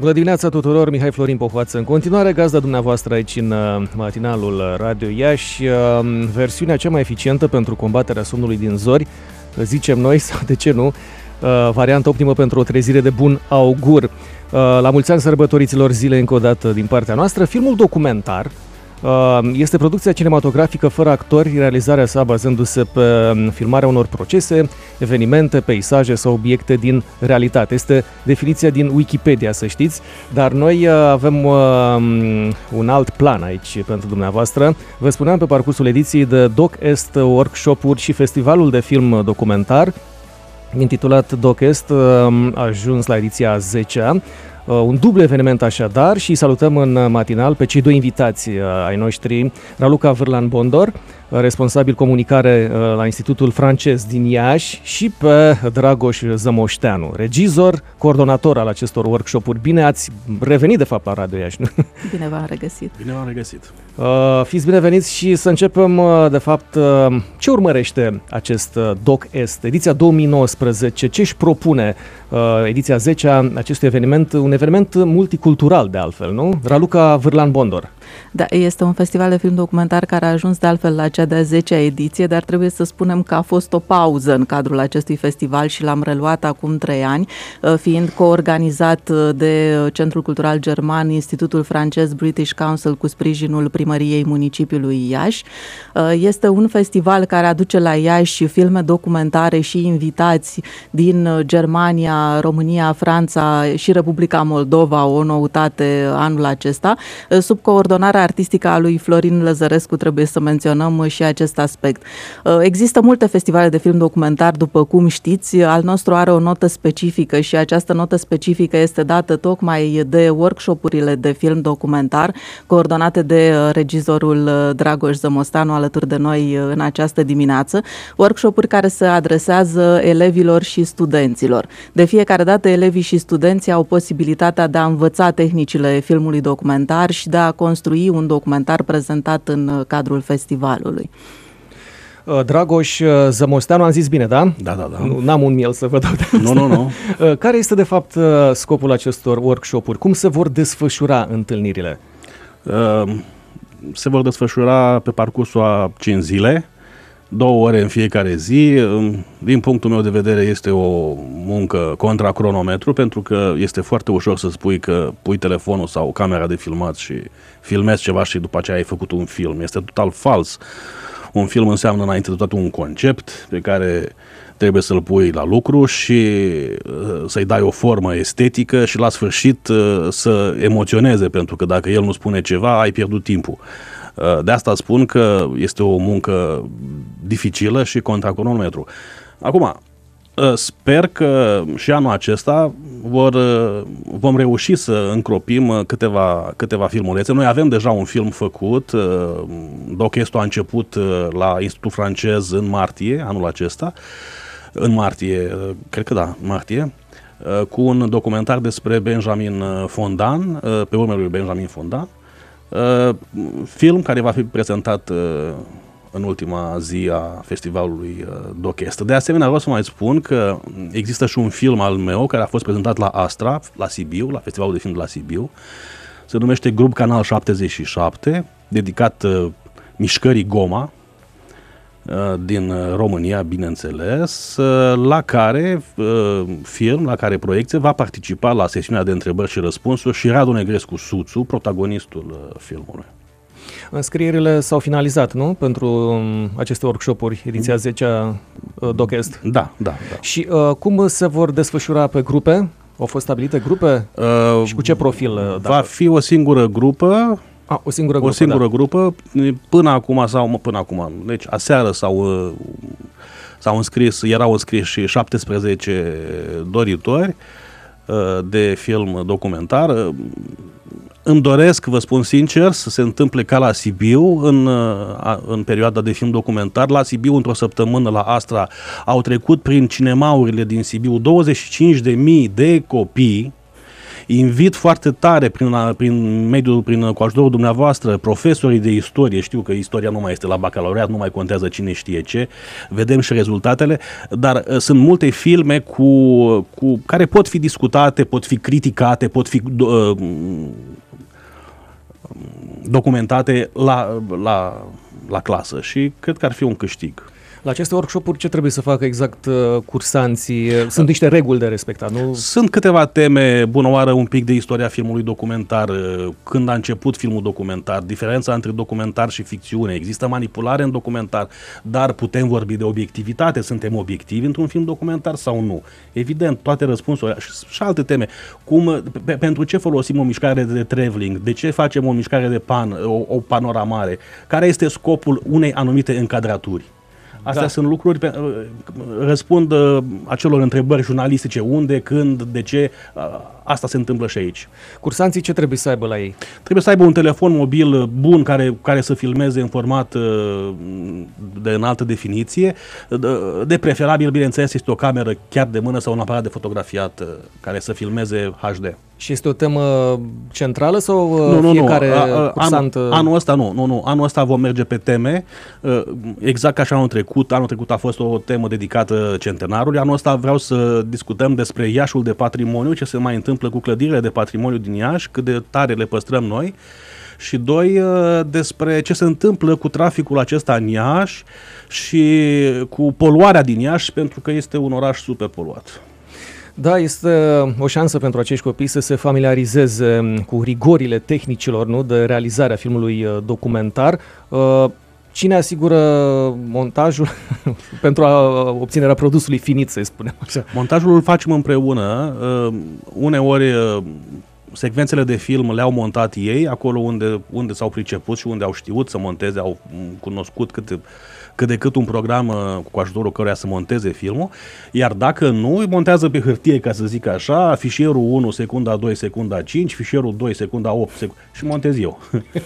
Bună dimineața tuturor, Mihai Florin Pohoață în continuare, gazda dumneavoastră aici în matinalul Radio Iași, versiunea cea mai eficientă pentru combaterea somnului din zori, zicem noi, sau de ce nu, varianta optimă pentru o trezire de bun augur. La mulți ani sărbătoriților zile încă o dată din partea noastră. Filmul documentar este producția cinematografică fără actori, realizarea sa bazându-se pe filmarea unor procese, evenimente, peisaje sau obiecte din realitate. Este definiția din Wikipedia, să știți, dar noi avem un alt plan aici pentru dumneavoastră. Vă spuneam pe parcursul ediției de Doc Est Workshop-uri și festivalul de film documentar intitulat Doc Est a ajuns la ediția 10-a. Un dublu eveniment așadar și salutăm în matinal pe cei doi invitați ai noștri, Raluca Vârlan-Bondor, responsabil comunicare la Institutul Francez din Iași, și pe Dragoș Zămoșteanu, regizor, coordonator al acestor workshop-uri. Bine ați revenit de fapt la Radio Iași, nu? Bine v-am regăsit. Bine v-am regăsit. Fiți bineveniți și să începem de fapt ce urmărește acest Doc Est, ediția 2019, ce își propune ediția 10-a acestui eveniment, un eveniment multicultural de altfel, nu? Raluca Vârlan-Bondor. Da, este un festival de film documentar care a ajuns de altfel la cea de-a 10-a ediție, dar trebuie să spunem că a fost o pauză în cadrul acestui festival și l-am reluat acum 3 ani, fiind coorganizat de Centrul Cultural German, Institutul Francez British Council cu sprijinul Primăriei Municipiului Iași. Este un festival care aduce la Iași filme documentare și invitați din Germania, România, Franța și Republica Moldova, o noutate anul acesta, sub coordonarea artistică a lui Florin Lăzărescu, trebuie să menționăm și acest aspect. Există multe festivale de film documentar, după cum știți, al nostru are o notă specifică și această notă specifică este dată tocmai de workshopurile de film documentar coordonate de regizorul Dragoș Zămoșteanu alături de noi în această dimineață, workshopuri care se adresează elevilor și studenților. De fiecare dată elevii și studenții au posibilitatea de a învăța tehnicile filmului documentar și de a construi un documentar prezentat în cadrul festivalului. Dragoș Zămoșteanu, am zis bine, da? Da. N-am un miel să vă dau de asta. Nu. Care este de fapt scopul acestor workshop-uri? Cum se vor desfășura întâlnirile? Se vor desfășura pe parcursul a 5 zile, 2 ore în fiecare zi. Din punctul meu de vedere este o muncă contra cronometru, pentru că este foarte ușor să spui că pui telefonul sau camera de filmat și filmezi ceva și după aceea ai făcut un film. Este total fals. Un film înseamnă înainte de toate un concept pe care trebuie să-l pui la lucru și să-i dai o formă estetică și la sfârșit să emoționeze, pentru că dacă el nu spune ceva, ai pierdut timpul. De asta spun că este o muncă dificilă și contra cronometru. Acum, sper că și anul acesta vom reuși să încropim câteva filmulețe. Noi avem deja un film făcut, Doc Est a început la Institutul Francez în martie anul acesta, în martie, cred că da, martie, cu un documentar despre Benjamin Fondan, pe urmele lui Benjamin Fondan, film care va fi prezentat în ultima zi a festivalului Doc Est. De asemenea, vreau să mai spun că există și un film al meu care a fost prezentat la Astra, la Sibiu, la festivalul de film de la Sibiu. Se numește Grup Canal 77, dedicat mișcării Goma din România, bineînțeles, la care proiecție va participa la sesiunea de întrebări și răspunsuri și Radu Negrescu Suțu, protagonistul filmului. Înscrierile s-au finalizat, nu? Pentru aceste workshop-uri, ediția 10-a Doc Est. Da. Și cum se vor desfășura pe grupe? Au fost stabilite grupe? Și cu ce profil? Va fi o singură grupă. O singură grupă. Până acum, deci aseară s-au înscris, erau înscriși 17 doritori de film documentar. Îmi doresc, vă spun sincer, să se întâmple ca la Sibiu în perioada de film documentar. La Sibiu, într-o săptămână, la Astra, au trecut prin cinemaurile din Sibiu 25.000 de copii, Invit foarte tare cu ajutorul dumneavoastră, profesorii de istorie, știu că istoria nu mai este la bacalaureat, nu mai contează cine știe ce, vedem și rezultatele, dar sunt multe filme care pot fi discutate, pot fi criticate, pot fi documentate la clasă și cred că ar fi un câștig. La aceste workshop-uri ce trebuie să facă exact cursanții? Sunt niște reguli de respectat, nu? Sunt câteva teme, bună oară, un pic de istoria filmului documentar, când a început filmul documentar, diferența între documentar și ficțiune, există manipulare în documentar, dar putem vorbi de obiectivitate, suntem obiectivi într-un film documentar sau nu? Evident, toate răspunsurile și alte teme, pentru ce folosim o mișcare de travelling, de ce facem o mișcare de o panoramare, care este scopul unei anumite încadraturi. Astea sunt lucruri, răspund acelor întrebări jurnalistice, unde, când, de ce, asta se întâmplă și aici. Cursanții ce trebuie să aibă la ei? Trebuie să aibă un telefon mobil bun care să filmeze în format de înaltă definiție, de preferabil, bineînțeles, este o cameră chiar de mână sau un aparat de fotografiat care să filmeze HD. Și este o temă centrală sau fiecare cursant? Anul ăsta nu. Anul ăsta vom merge pe teme, exact ca și anul trecut. Anul trecut a fost o temă dedicată centenarului. Anul ăsta vreau să discutăm despre Iașul de patrimoniu, ce se mai întâmplă cu clădirile de patrimoniu din Iași, cât de tare le păstrăm noi. Și doi, despre ce se întâmplă cu traficul acesta în Iași și cu poluarea din Iași, pentru că este un oraș super poluat. Da, este o șansă pentru acești copii să se familiarizeze cu rigorile tehnicilor, nu, de realizare a filmului documentar. Cine asigură montajul pentru obținerea produsului finit, să spunem așa? Montajul îl facem împreună. Uneori secvențele de film le-au montat ei, acolo unde s-au priceput și unde au știut să monteze, au cunoscut cât de cât un program cu ajutorul căruia să monteze filmul, iar dacă nu, îi montează pe hârtie, ca să zic așa, fișierul 1, secunda 2, secunda 5, fișierul 2, secunda 8 și montez eu.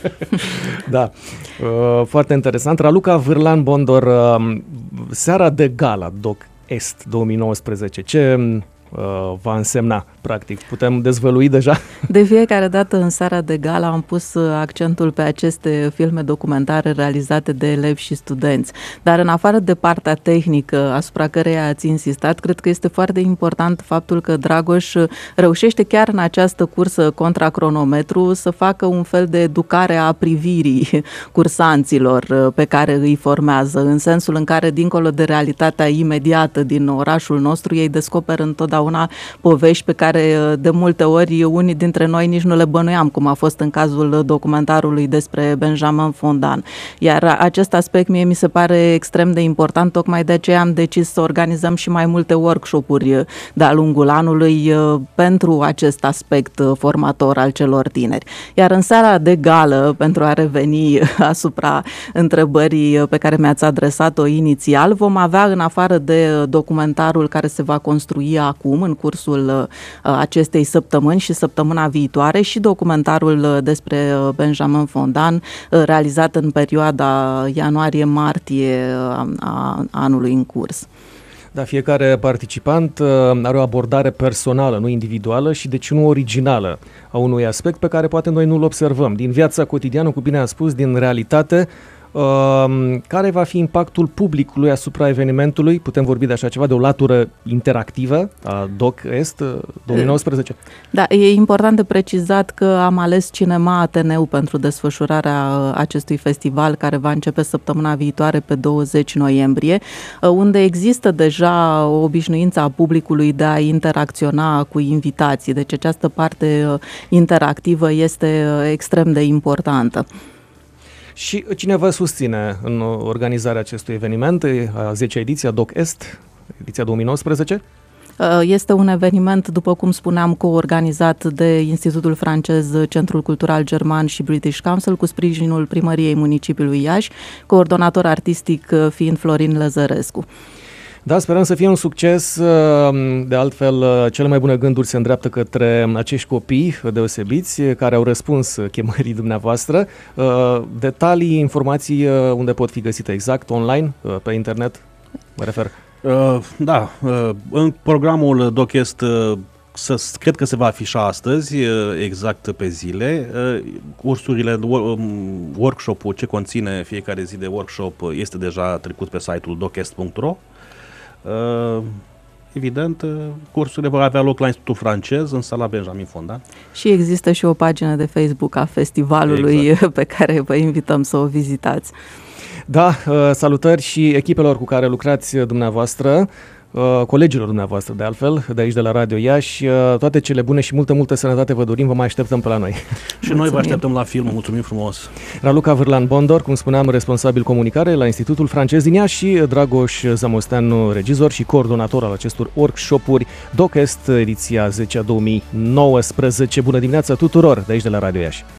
Da, foarte interesant. Raluca Vârlan Bondor, seara de gala Doc Est 2019, ce va însemna, practic? Putem dezvălui deja? De fiecare dată în seara de gala am pus accentul pe aceste filme documentare realizate de elevi și studenți. Dar în afară de partea tehnică asupra căreia ați insistat, cred că este foarte important faptul că Dragoș reușește chiar în această cursă contra cronometru să facă un fel de educare a privirii cursanților pe care îi formează, în sensul în care, dincolo de realitatea imediată din orașul nostru, ei descoperă întotdeauna povești pe care de multe ori unii dintre noi nici nu le bănuiam, cum a fost în cazul documentarului despre Benjamin Fondan. Iar acest aspect mie mi se pare extrem de important, tocmai de aceea am decis să organizăm și mai multe workshop-uri de-a lungul anului pentru acest aspect formator al celor tineri. Iar în seara de gală, pentru a reveni asupra întrebării pe care mi-ați adresat-o inițial, vom avea, în afară de documentarul care se va construi acum, în cursul acestei săptămâni și săptămâna viitoare, și documentarul despre Benjamin Fondan, realizat în perioada ianuarie-martie a anului în curs. Da, fiecare participant are o abordare personală, nu individuală și deci nu originală a unui aspect pe care poate noi nu-l observăm. Din viața cotidiană, cum bine a spus, din realitate. Care va fi impactul publicului asupra evenimentului? Putem vorbi de așa ceva, de o latură interactivă a Doc Est 2019? Da, e important de precizat că am ales Cinema Ateneu pentru desfășurarea acestui festival, care va începe săptămâna viitoare pe 20 noiembrie, unde există deja o obișnuință a publicului de a interacționa cu invitații. Deci această parte interactivă este extrem de importantă. Și cine vă susține în organizarea acestui eveniment, a 10-a ediție a Doc Est, ediția 2019? Este un eveniment, după cum spuneam, coorganizat de Institutul francez Centrul Cultural German și British Council, cu sprijinul Primăriei Municipiului Iași, coordonator artistic fiind Florin Lăzărescu. Da, sperăm să fie un succes. De altfel, cele mai bune gânduri se îndreaptă către acești copii deosebiți care au răspuns chemării dumneavoastră. Detalii, informații unde pot fi găsite exact, online, pe internet, mă refer? Da, în programul Doc Est cred că se va afișa astăzi, exact pe zile. Cursurile, workshop-ul, ce conține fiecare zi de workshop, este deja trecut pe site-ul docest.ro. Evident, cursurile vor avea loc la Institutul Francez, în sala Benjamin Fonda. Și există și o pagină de Facebook a festivalului, exact, pe care vă invităm să o vizitați. Da, salutări și echipelor cu care lucrați dumneavoastră, colegilor dumneavoastră de altfel, de aici de la Radio Iași. Toate cele bune și multă sănătate vă dorim, vă mai așteptăm pe la noi. Și noi vă așteptăm la film, mulțumim frumos. Raluca Vârlan-Bondor, cum spuneam, responsabil comunicare la Institutul Francez din Iași, și Dragoș Zamosteanu, regizor și coordonator al acestor workshop-uri Docest, ediția 10 a 2019. Bună dimineața tuturor de aici de la Radio Iași.